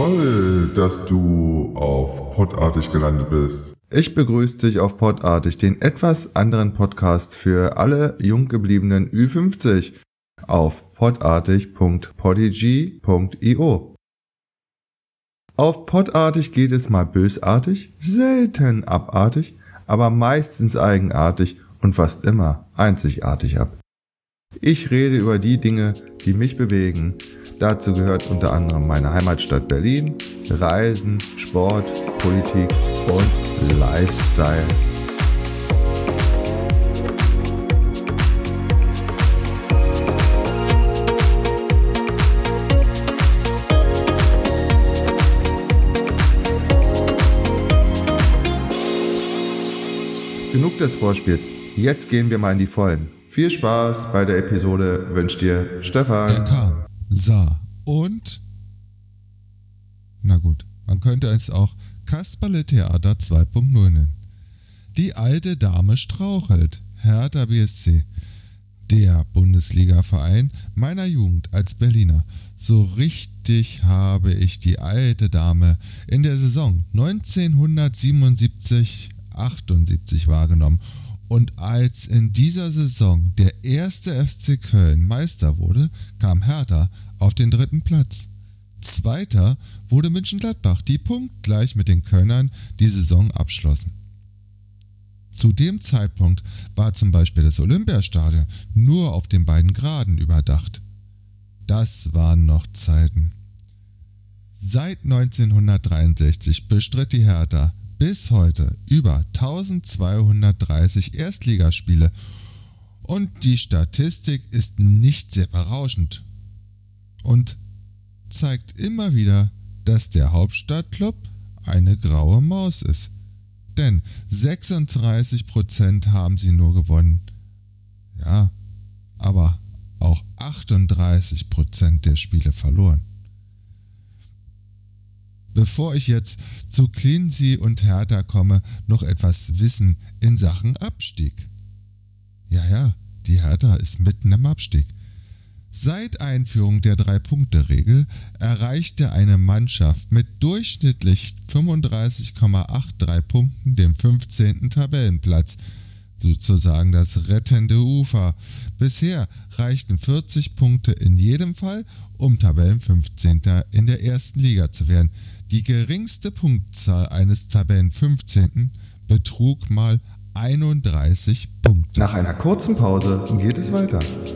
Toll, dass du auf Podartig gelandet bist. Ich begrüße dich auf Podartig, den etwas anderen Podcast für alle jung gebliebenen Ü50 auf podartig.podigy.io. Auf Podartig geht es mal bösartig, selten abartig, aber meistens eigenartig und fast immer einzigartig ab. Ich rede über die Dinge, die mich bewegen. Dazu gehört unter anderem meine Heimatstadt Berlin, Reisen, Sport, Politik und Lifestyle. Genug des Vorspiels, jetzt gehen wir mal in die Vollen. Viel Spaß bei der Episode wünscht dir Stefan. Er kam, sah und... Na gut, man könnte es auch Kasperle-Theater 2.0 nennen. Die alte Dame strauchelt. Hertha BSC. Der Bundesliga-Verein meiner Jugend als Berliner. So richtig habe ich die alte Dame in der Saison 1977/78 wahrgenommen. Und als in dieser Saison der erste FC Köln Meister wurde, kam Hertha auf den 3. Platz. Zweiter wurde Mönchengladbach, die punktgleich mit den Kölnern die Saison abschlossen. Zu dem Zeitpunkt war zum Beispiel das Olympiastadion nur auf den beiden Graden überdacht. Das waren noch Zeiten. Seit 1963 bestritt die Hertha bis heute über 1230 Erstligaspiele und die Statistik ist nicht sehr berauschend und zeigt immer wieder, dass der Hauptstadtklub eine graue Maus ist. Denn 36% haben sie nur gewonnen. Ja, aber auch 38% der Spiele verloren. Bevor ich jetzt zu Cleansea und Hertha komme, noch etwas Wissen in Sachen Abstieg. Ja, die Hertha ist mitten im Abstieg. Seit Einführung der 3-Punkte-Regel erreichte eine Mannschaft mit durchschnittlich 35,83 Punkten den 15. Tabellenplatz, sozusagen das rettende Ufer. Bisher reichten 40 Punkte in jedem Fall, um Tabellen-15. in der ersten Liga zu werden. Die geringste Punktzahl eines Tabellen-15. betrug mal 31 Punkte. Nach einer kurzen Pause geht es weiter.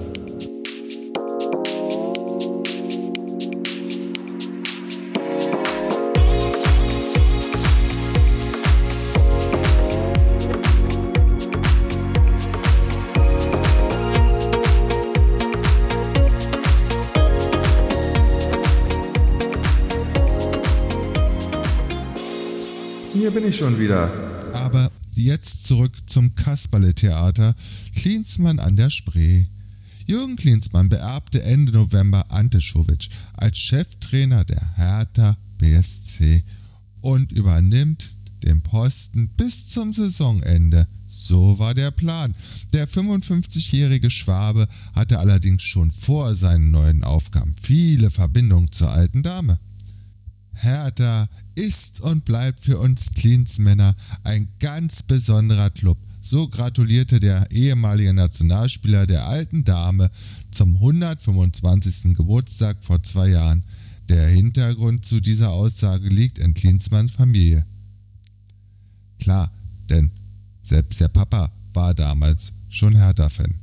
Hier bin ich schon wieder. Aber jetzt zurück zum Kasperle-Theater Klinsmann an der Spree. Jürgen Klinsmann beerbte Ende November Ante Czovic als Cheftrainer der Hertha BSC und übernimmt den Posten bis zum Saisonende. So war der Plan. Der 55-jährige Schwabe hatte allerdings schon vor seinen neuen Aufgaben viele Verbindungen zur alten Dame. Hertha ist und bleibt für uns Klinsmänner ein ganz besonderer Club. So gratulierte der ehemalige Nationalspieler der alten Dame zum 125. Geburtstag vor 2 Jahren. Der Hintergrund zu dieser Aussage liegt in Klinsmanns Familie. Klar, denn selbst der Papa war damals schon Hertha-Fan.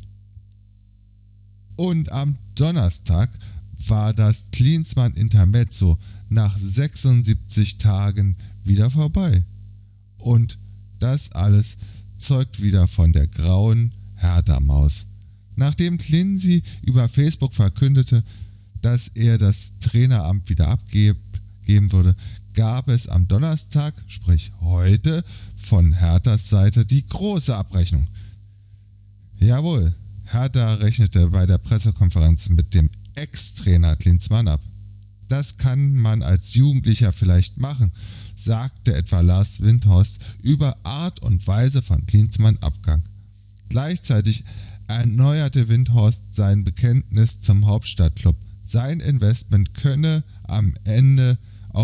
Und am Donnerstag war das Klinsmann-Intermezzo nach 76 Tagen wieder vorbei. Und das alles zeugt wieder von der grauen Hertha-Maus. Nachdem Cleansea über Facebook verkündete, dass er das Traineramt wieder abgeben würde, gab es am Donnerstag, sprich heute, von Herthas Seite die große Abrechnung. Jawohl, Hertha rechnete bei der Pressekonferenz mit dem Ex-Trainer Klinsmann ab. Das kann man als Jugendlicher vielleicht machen, sagte etwa Lars Windhorst über Art und Weise von Klinsmanns Abgang. Gleichzeitig erneuerte Windhorst sein Bekenntnis zum Hauptstadtklub. Sein Investment könne am Ende auch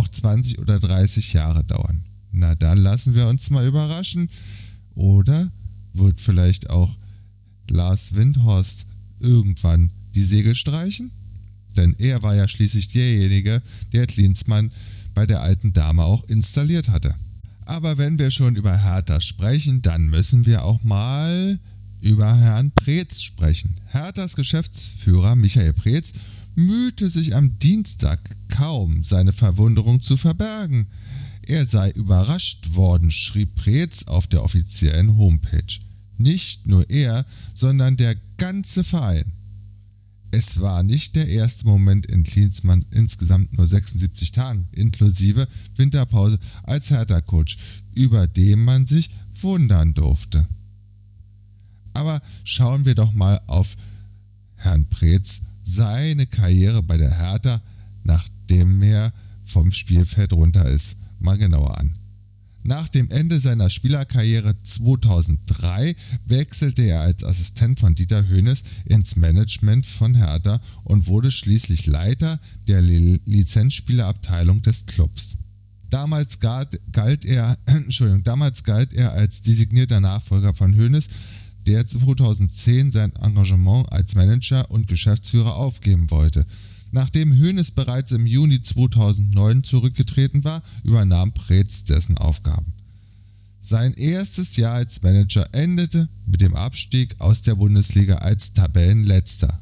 auch 20 oder 30 Jahre dauern. Na dann lassen wir uns mal überraschen. Oder wird vielleicht auch Lars Windhorst irgendwann die Segel streichen? Denn er war ja schließlich derjenige, der Klinsmann bei der alten Dame auch installiert hatte. Aber wenn wir schon über Hertha sprechen, dann müssen wir auch mal über Herrn Preetz sprechen. Herthas Geschäftsführer Michael Preetz mühte sich am Dienstag kaum, seine Verwunderung zu verbergen. Er sei überrascht worden, schrieb Preetz auf der offiziellen Homepage. Nicht nur er, sondern der ganze Verein. Es war nicht der erste Moment in Klinsmanns insgesamt nur 76 Tagen, inklusive Winterpause als Hertha-Coach, über den man sich wundern durfte. Aber schauen wir doch mal auf Herrn Preetz, seine Karriere bei der Hertha, nachdem er vom Spielfeld runter ist, mal genauer an. Nach dem Ende seiner Spielerkarriere 2003 wechselte er als Assistent von Dieter Hoeneß ins Management von Hertha und wurde schließlich Leiter der Lizenzspielerabteilung des Clubs. Damals galt er als designierter Nachfolger von Hoeneß, der 2010 sein Engagement als Manager und Geschäftsführer aufgeben wollte. Nachdem Hoeneß bereits im Juni 2009 zurückgetreten war, übernahm Preetz dessen Aufgaben. Sein erstes Jahr als Manager endete mit dem Abstieg aus der Bundesliga als Tabellenletzter.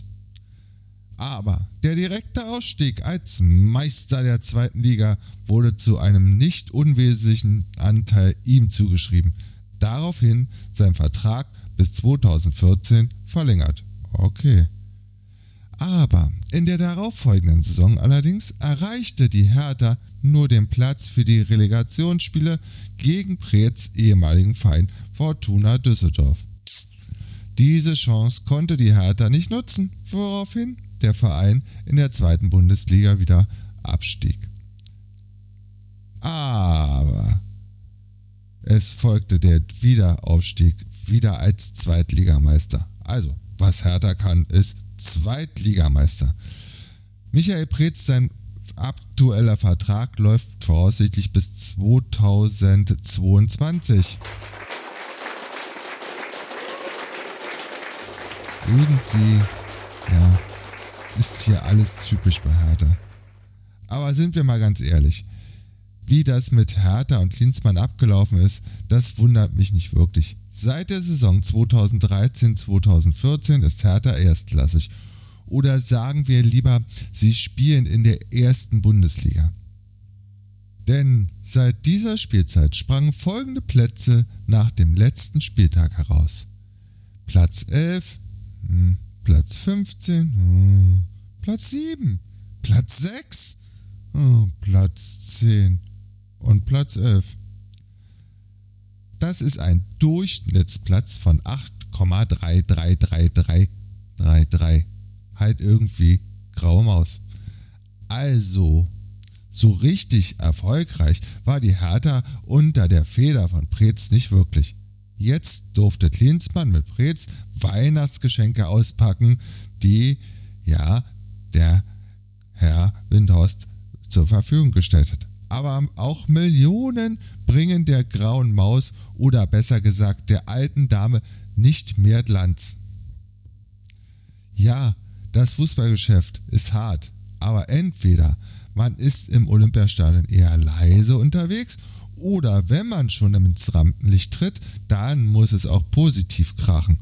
Aber der direkte Ausstieg als Meister der zweiten Liga wurde zu einem nicht unwesentlichen Anteil ihm zugeschrieben. Daraufhin sein Vertrag bis 2014 verlängert. Okay. Aber in der darauffolgenden Saison allerdings erreichte die Hertha nur den Platz für die Relegationsspiele gegen Preetz' ehemaligen Verein Fortuna Düsseldorf. Diese Chance konnte die Hertha nicht nutzen, woraufhin der Verein in der zweiten Bundesliga wieder abstieg. Aber es folgte der Wiederaufstieg, wieder als Zweitligameister. Also, was Hertha kann, ist Zweitligameister. Michael Preetz, sein aktueller Vertrag läuft voraussichtlich bis 2022. Irgendwie, ist hier alles typisch bei Hertha. Aber sind wir mal ganz ehrlich, wie das mit Hertha und Klinsmann abgelaufen ist, das wundert mich nicht wirklich. Seit der Saison 2013-2014 ist Hertha erstklassig. Oder sagen wir lieber, sie spielen in der ersten Bundesliga. Denn seit dieser Spielzeit sprangen folgende Plätze nach dem letzten Spieltag heraus. Platz 11, Platz 15, Platz 7, Platz 6, Platz 10 und Platz 11. Das ist ein Durchschnittsplatz von 8,33333. Halt irgendwie graue Maus. Also, so richtig erfolgreich war die Hertha unter der Feder von Preetz nicht wirklich. Jetzt durfte Klinsmann mit Preetz Weihnachtsgeschenke auspacken, die der Herr Windhorst zur Verfügung gestellt hat. Aber auch Millionen bringen der grauen Maus oder besser gesagt der alten Dame nicht mehr Glanz. Ja, das Fußballgeschäft ist hart, aber entweder man ist im Olympiastadion eher leise unterwegs oder wenn man schon ins Rampenlicht tritt, dann muss es auch positiv krachen.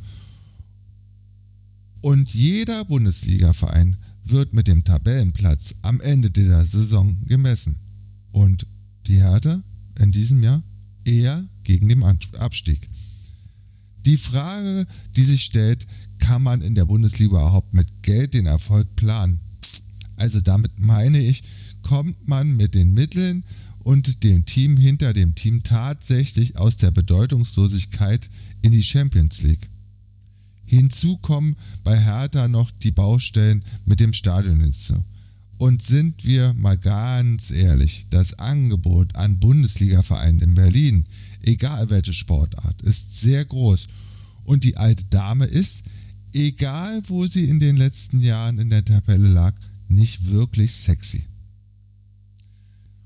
Und jeder Bundesliga-Verein wird mit dem Tabellenplatz am Ende der Saison gemessen. Und die Hertha in diesem Jahr eher gegen den Abstieg. Die Frage, die sich stellt, kann man in der Bundesliga überhaupt mit Geld den Erfolg planen? Also damit meine ich, kommt man mit den Mitteln und dem Team hinter dem Team tatsächlich aus der Bedeutungslosigkeit in die Champions League. Hinzu kommen bei Hertha noch die Baustellen mit dem Stadion hinzu. Und sind wir mal ganz ehrlich, das Angebot an Bundesliga-Vereinen in Berlin, egal welche Sportart, ist sehr groß. Und die alte Dame ist, egal wo sie in den letzten Jahren in der Tabelle lag, nicht wirklich sexy.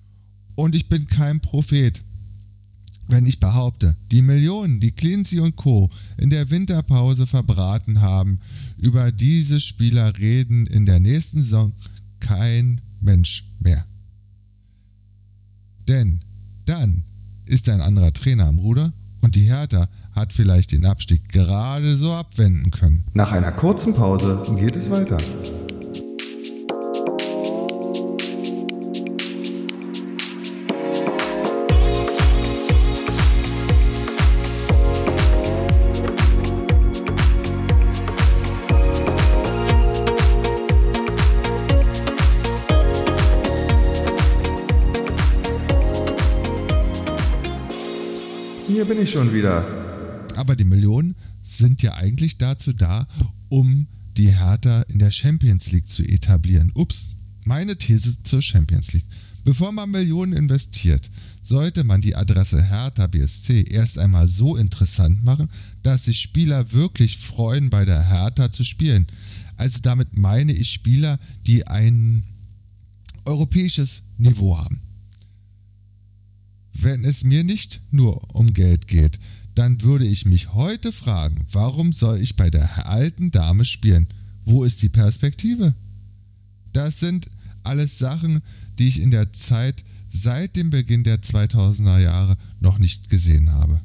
Und ich bin kein Prophet, wenn ich behaupte, die Millionen, die Cleansey und Co. in der Winterpause verbraten haben, über diese Spieler reden in der nächsten Saison kein Mensch mehr. Denn dann ist ein anderer Trainer am Ruder und die Hertha hat vielleicht den Abstieg gerade so abwenden können. Nach einer kurzen Pause geht es weiter. Hier bin ich schon wieder. Aber die Millionen sind ja eigentlich dazu da, um die Hertha in der Champions League zu etablieren. Meine These zur Champions League. Bevor man Millionen investiert, sollte man die Adresse Hertha BSC erst einmal so interessant machen, dass sich Spieler wirklich freuen, bei der Hertha zu spielen. Also damit meine ich Spieler, die ein europäisches Niveau haben. Wenn es mir nicht nur um Geld geht, dann würde ich mich heute fragen, warum soll ich bei der alten Dame spielen? Wo ist die Perspektive? Das sind alles Sachen, die ich in der Zeit seit dem Beginn der 2000er Jahre noch nicht gesehen habe.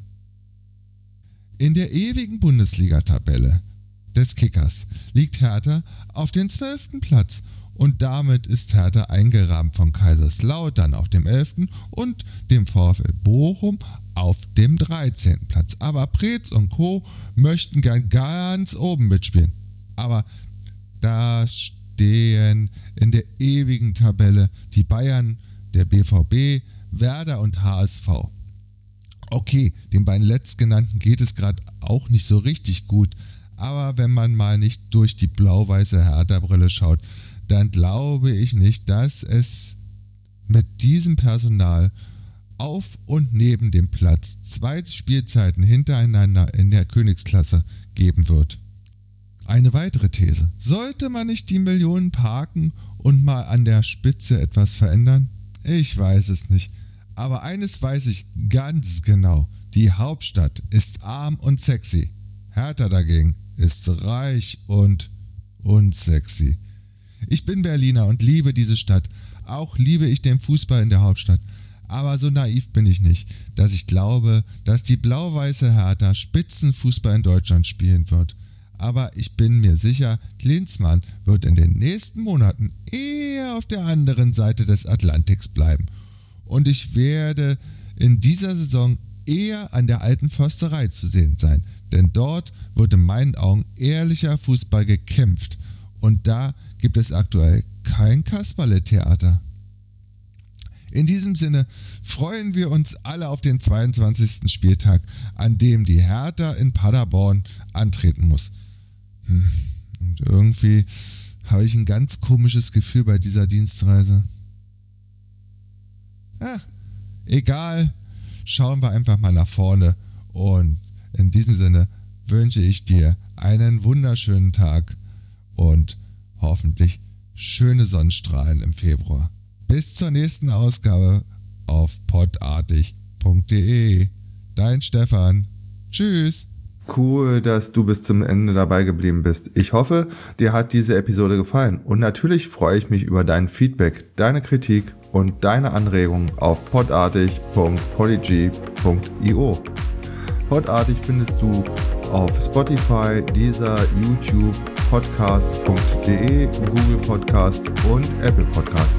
In der ewigen Bundesliga-Tabelle des Kickers liegt Hertha auf dem 12. Platz. Und damit ist Hertha eingerahmt von Kaiserslautern auf dem 11. und dem VfL Bochum auf dem 13. Platz. Aber Preetz und Co. möchten gern ganz oben mitspielen. Aber da stehen in der ewigen Tabelle die Bayern, der BVB, Werder und HSV. Okay, den beiden letztgenannten geht es gerade auch nicht so richtig gut. Aber wenn man mal nicht durch die blau-weiße Hertha-Brille schaut, dann glaube ich nicht, dass es mit diesem Personal auf und neben dem Platz 2 Spielzeiten hintereinander in der Königsklasse geben wird. Eine weitere These. Sollte man nicht die Millionen parken und mal an der Spitze etwas verändern? Ich weiß es nicht. Aber eines weiß ich ganz genau. Die Hauptstadt ist arm und sexy. Hertha dagegen ist reich und unsexy. Ich bin Berliner und liebe diese Stadt. Auch liebe ich den Fußball in der Hauptstadt. Aber so naiv bin ich nicht, dass ich glaube, dass die blau-weiße Hertha Spitzenfußball in Deutschland spielen wird. Aber ich bin mir sicher, Klinsmann wird in den nächsten Monaten eher auf der anderen Seite des Atlantiks bleiben. Und ich werde in dieser Saison eher an der alten Försterei zu sehen sein. Denn dort wird in meinen Augen ehrlicher Fußball gekämpft. Und da gibt es aktuell kein Kasperle-Theater. In diesem Sinne freuen wir uns alle auf den 22. Spieltag, an dem die Hertha in Paderborn antreten muss. Und irgendwie habe ich ein ganz komisches Gefühl bei dieser Dienstreise. Egal, schauen wir einfach mal nach vorne. Und in diesem Sinne wünsche ich dir einen wunderschönen Tag und hoffentlich schöne Sonnenstrahlen im Februar. Bis zur nächsten Ausgabe auf podartig.de. Dein Stefan. Tschüss. Cool, dass du bis zum Ende dabei geblieben bist. Ich hoffe, dir hat diese Episode gefallen. Und natürlich freue ich mich über dein Feedback, deine Kritik und deine Anregungen auf podartig.polyg.io. Podartig findest du auf Spotify, Deezer, YouTube, podcast.de, Google Podcast und Apple Podcast.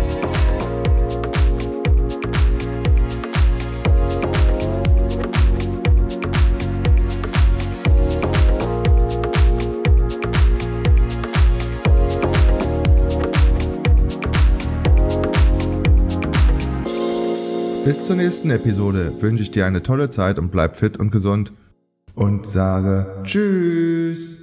Bis zur nächsten Episode wünsche ich dir eine tolle Zeit und bleib fit und gesund und sage Tschüss.